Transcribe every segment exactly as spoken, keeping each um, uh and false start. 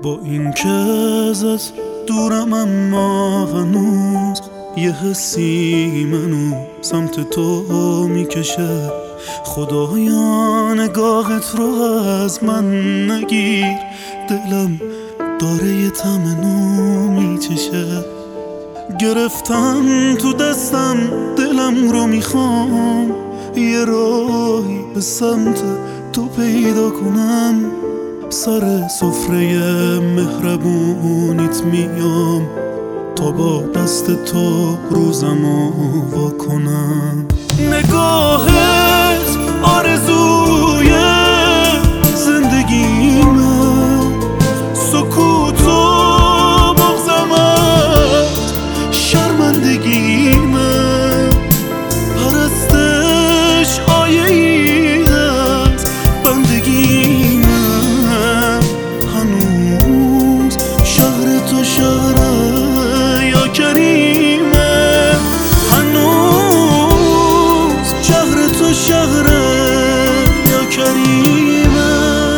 با این که ازت دورم اما هنوز یه حسی منو سمت تو میکشه. خدایا نگاهت رو از من نگیر، دلم داره یه تمنو میچشه. گرفتم تو دستم دلم رو میخوام، یه راهی به سمت تو پیدا کنم. سر سفره مهربونیت میام تا با دست تو روزمو وا کنم. نگاهت آرزوی زندگیمه، سکوت و بغضمت شرمندگیمه. پرستش آیه ای از بندگیمه. هنوز شهر تو شهره یا کریمه، هنوز شهر تو شهره یا کریمه.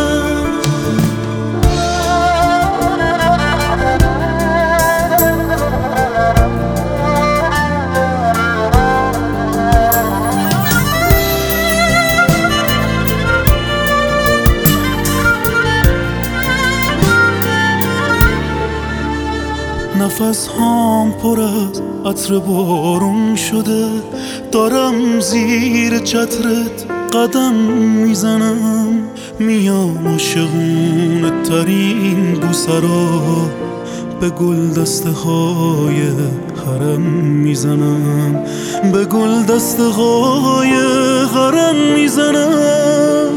نفس هام پر از عطر بارون شده، دارم زیر چترت قدم میزنم. میام عاشقونه ترین بوسه را به گل دسته های حرم میزنم، به گل دسته های حرم میزنم.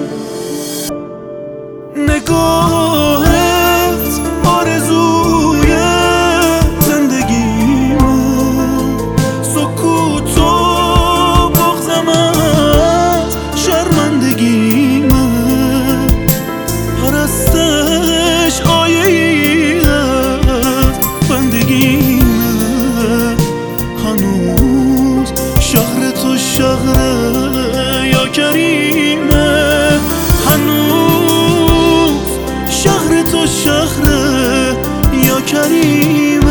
نگاهت آرزوی شهر یا کریمه، هنوز شهر تو شهر یا کریمه.